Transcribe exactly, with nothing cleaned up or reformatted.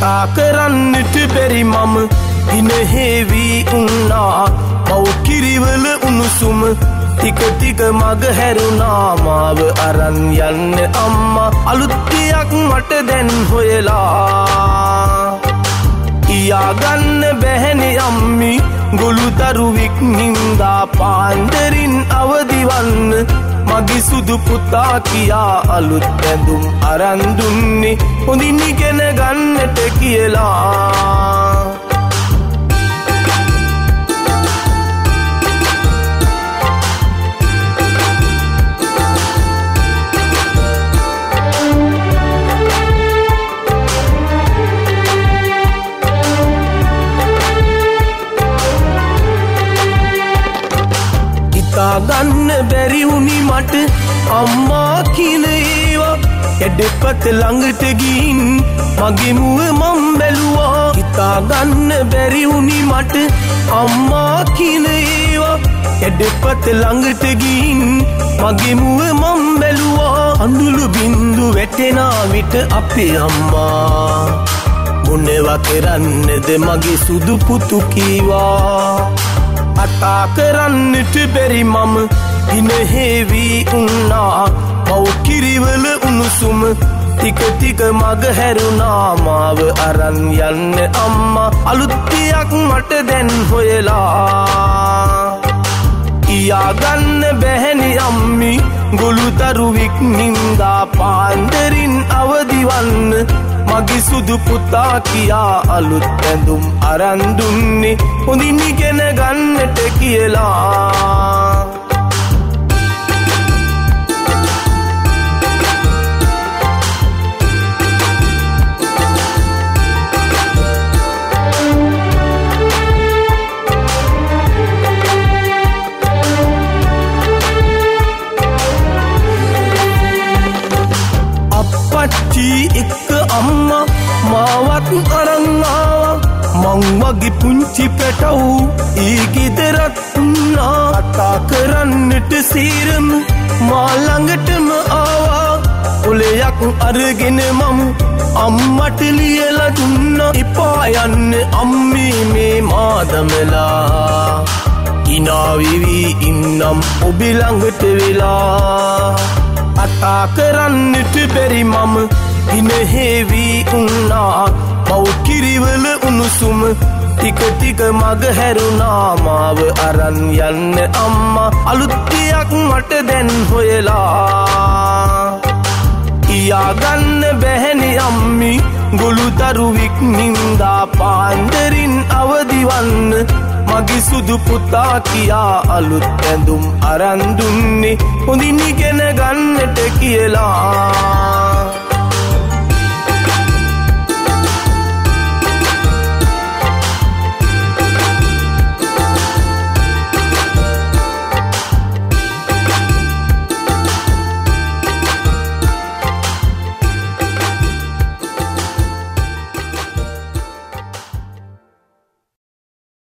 කතා කරන්නට බැරි මම ඉනහෙවි උන්නා මව් කිරිවල උණුසුම ටික ටික මග හැරුණා මාව අරන් යන්න අම්මා අලුත් දෙයක් මට දැන් හොයලා කියා ගන්න බැහැනේ අම්මි ගොළු දරුවෙක් නින්දා පාන්දරින් අවදිවන්න මගේ සුදු පුතා කියා අලුත් ඇඳුම් අරන් දුන්නේ හොඳින් ඉගෙන ගන්නට කියලා ගන්න බැරි වුණි මට අම්මා කියන ඒවා එඩෙපත ළඟට ගින් මගේ මුව මම් බැලුවා හිතා ගන්න බැරි වුණි මට අම්මා කියන ඒවා එඩෙපත ළඟට ගින් මගේ මුව මම් බැලුවා අඳුළු බින්දු වැටෙන විට අපේ අම්මා මොනවා කරන්නද මගේ සුදු පුතු කීවා කතා කරන්නට බැරි මම ඉනහෙවි උන්නා මව් කිරිවල උණුසුම ටික ටික මග හැරුණා මාව අරන් යන්න අම්මා අලුත් දෙයක් මට දැන් හොයලා කියා ගන්න බැහැනේ අම්මි ගොළු දරුවෙක් නින්දා පාන්දරින් අවදිවන්න මගේ සුදු පුතා කියා අලුත් ඇඳුම් අරන් දුන්නේ හොඳින් ඉගෙන ගන්නට කියලා අප්පච්චි එක්ක අම්මා මාවත් අරන් ආවා මං වගේ පුංචි පැටව් ඒ ගෙදරත් උන්නා කතා කරන්නට සීරම මා ළඟටම ආවා ඔලයක් අරගෙන මම අම්මට ලියලා දුන්නා එපා යන්න අම්මේ මේ මාදමලා ඉනාවිවි ඉන්නම් ඔබ ළඟට වෙලා කතා කරන්නට බැරි මම ඉනහෙවි උන්නා මව් කිරිවල උණුසුම ටික ටික මග හැරුණා මාව අරන් යන්න අම්මා අලුත් දෙයක් මට දැන් හොයලා කියා ගන්න බැහැනේ අම්මි ගොළු දරුවෙක් නින්දා පාන්දරින් අවදිවන්න මගේ සුදු පුතා කියා අලුත් ඇඳුම් අරන් දුන්නේ හොඳින් ඉගෙන ගන්නට කියලා